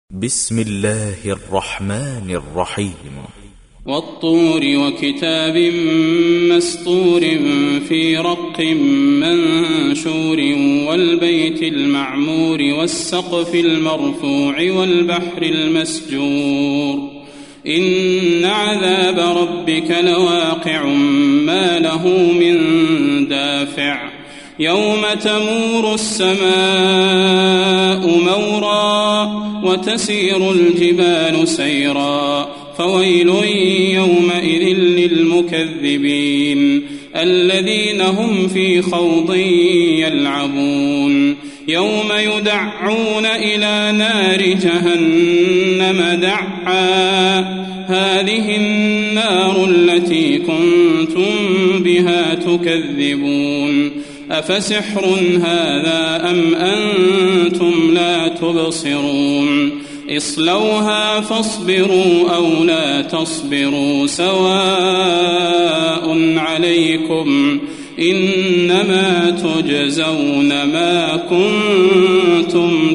بسم الله الرحمن الرحيم والطور وكتاب مسطور في رق منشور والبيت المعمور والسقف المرفوع والبحر المسجور إن عذاب ربك لواقع ما له من دافع يوم تمور السماء مورا وتسير الجبال سيرا فويل يومئذ للمكذبين الذين هم في خوض يلعبون يوم يدعون إلى نار جهنم دعا هذه النار التي كنتم بها تكذبون أفسحر هذا أم أنتم لا تبصرون اصلوها فاصبروا أو لا تصبروا سواء عليكم إنما تجزون ما كنتم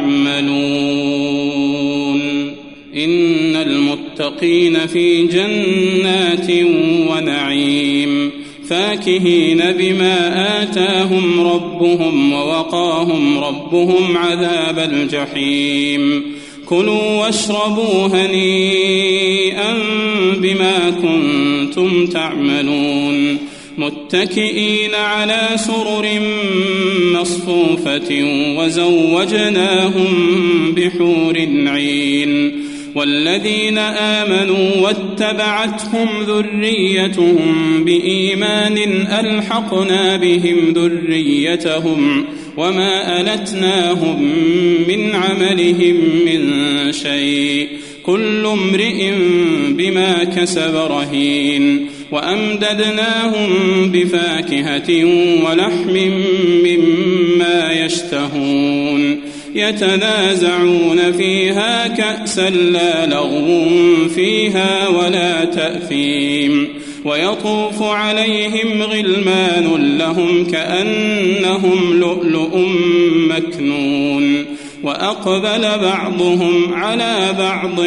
تعملون إن المتقين في جنات ونعيم فاكهين بما آتاهم ربهم ووقاهم ربهم عذاب الجحيم كلوا واشربوا هنيئا بما كنتم تعملون متكئين على سرر مصفوفة وزوجناهم بحور عين والذين آمنوا واتبعتهم ذريتهم بإيمان ألحقنا بهم ذريتهم وما ألتناهم من عملهم من شيء كل امرئ بما كسب رهين وأمددناهم بفاكهة ولحم مما يشتهون يتنازعون فيها كأسا لا لغو فيها ولا تأثيم ويطوف عليهم غلمان لهم كأنهم لؤلؤ مكنون وأقبل بعضهم على بعض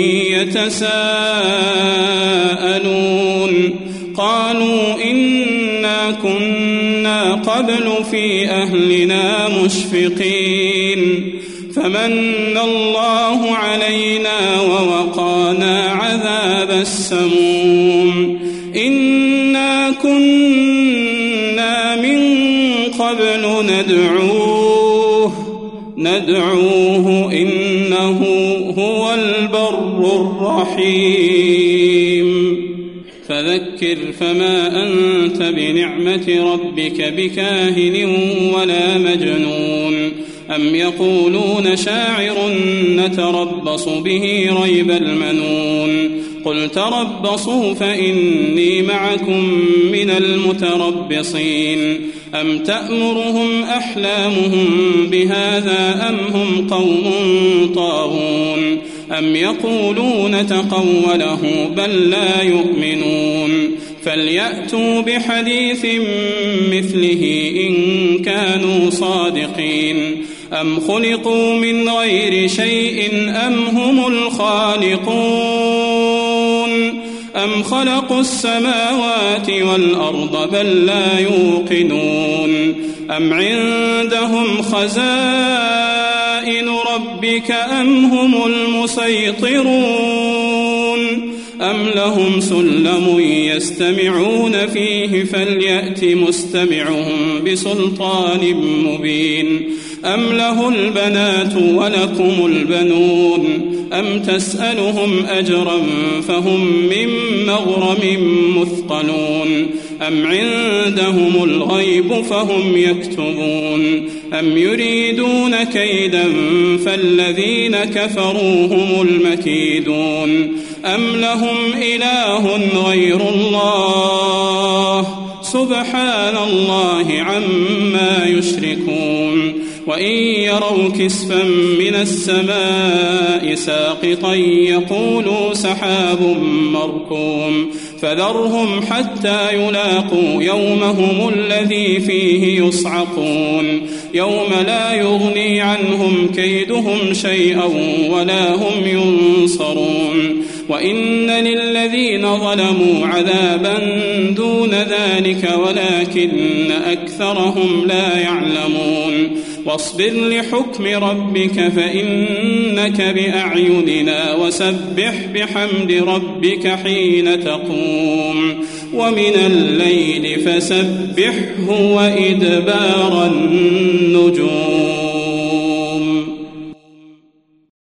يتساءلون قالوا إنا كنا قبل في أهلنا مشفقين فمن الله علينا ووقانا عذاب السموم إنا كنا من قبل ندعوه إنه هو البر الرحيم فذكر فما أنت بنعمة ربك بكاهن ولا مجنون أم يقولون شاعر نتربص به ريب المنون قل تربصوا فإني معكم من المتربصين أم تأمرهم أحلامهم بهذا أم هم قوم طاغون أم يقولون تقوله بل لا يؤمنون فليأتوا بحديث مثله إن كانوا صادقين أم خلقوا من غير شيء أم هم الخالقون أم خلقوا السماوات والأرض بل لا يوقنون أم عندهم خزائن ربك أم هم المسيطرون أم لهم سلم يستمعون فيه فليأت مستمعهم بسلطان مبين أم له البنات ولكم البنون أم تسألهم أجرا فهم من مغرم مثقلون أم عندهم الغيب فهم يكتبون أم يريدون كيدا فالذين كفروا هم المكيدون أم لهم إله غير الله سبحان الله عما يشركون وإن يروا كسفا من السماء ساقطا يقولوا سحاب مركوم فذرهم حتى يلاقوا يومهم الذي فيه يصعقون يوم لا يغني عنهم كيدهم شيئا ولا هم ينصرون وإن للذين ظلموا عذابا دون ذلك ولكن أكثرهم لا يعلمون واصبر لحكم ربك فإنك بأعيننا وسبح بحمد ربك حين تقوم ومن الليل فسبحه وإدبار النجوم.